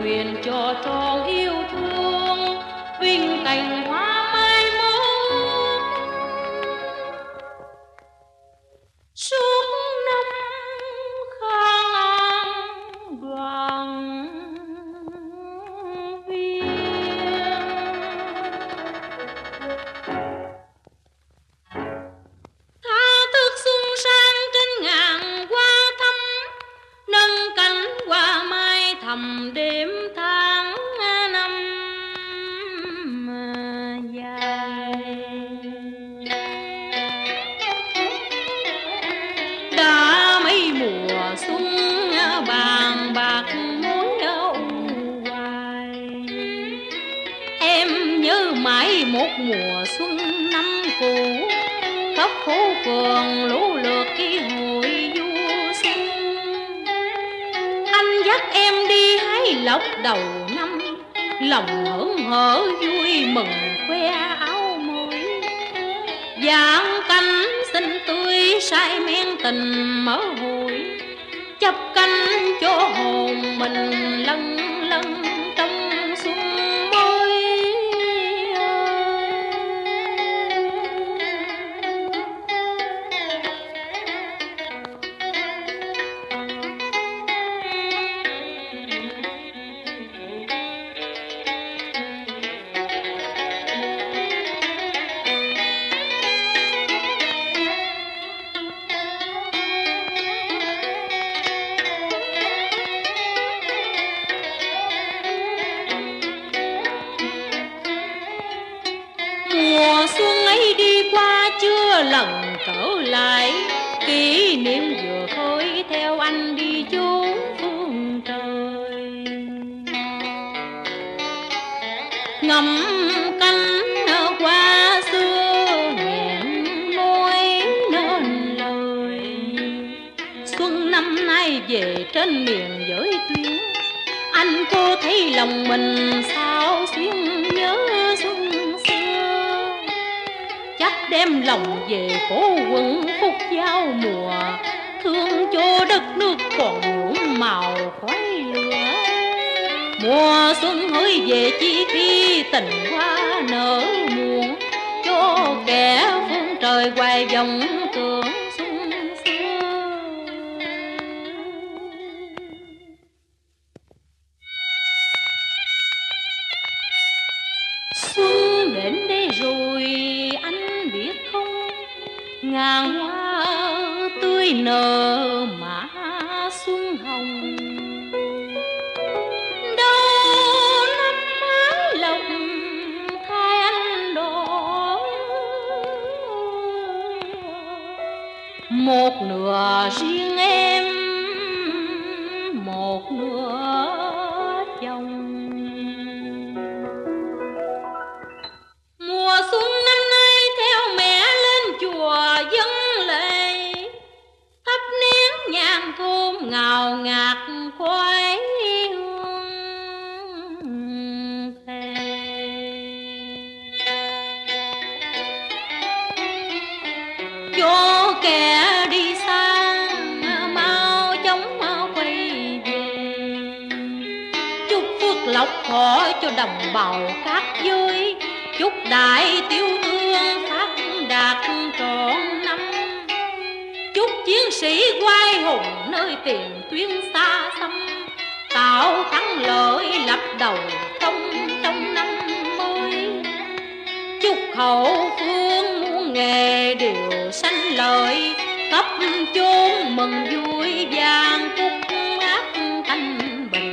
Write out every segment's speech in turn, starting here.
nguyện cho tròn yêu thương vinh cành hoa mai mốt suốt năm khang an đoàn thầm đêm tháng năm dài đã mấy mùa xuân bàn bạc mối âu hoài em nhớ mãi một mùa xuân năm cũ khắp phố phường lũ lượt cái hội du xuân anh dắt em đi hái lộc đầu năm lòng hớn hở vui mừng khoe áo mới dạng cánh xinh tươi say men tình mở hội chắp cánh cho hồn mình lân lân trong xuân mới mùa xuân ấy đi qua chưa lần trở lại kỷ niệm vừa khơi theo anh đi chốn phương trời ngắm cánh hoa xưa nghẹn môi nên lời xuân năm nay về trên miền giới tuyến anh cô thấy lòng mình sao xuyên nhớ xuân chắc đem lòng về phố quận phúc giao mùa thương cho đất nước còn nhuộm màu khói lửa mùa xuân hỡi về chỉ khi tình hoa nở muộn cho kẻ phương trời hoài vọng tưởng xuân xưa xuân đến đây rồi anh biết không ngàn hoa tươi nở mà xuân hồng đâu năm mái lộc thay anh đỏ một nửa riêng em một nửa chồng mùa xuân năm nay theo mẹ lên chùa dâng lễ thắp nén nhang thơm ngào ngạt khoái hương thề cho kẻ đi xa mau chóng quay về chúc phước lộc thọ cho đồng bào các giới chúc đại tiêu thương phát đạt trọn năm chúc chiến sĩ oai hùng nơi tiền tuyến xa xăm tạo thắng lợi lập đầu trong năm mới chúc hậu phương muôn nghề đều sanh lợi khắp chốn mừng vui vàng phúc ác thanh bình.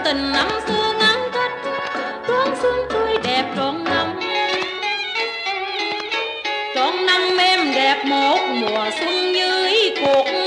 tình năm xưa ngắn cách, đón xuân tươi đẹp trọn năm. Trọn năm em đẹp một mùa xuân dưới cuộc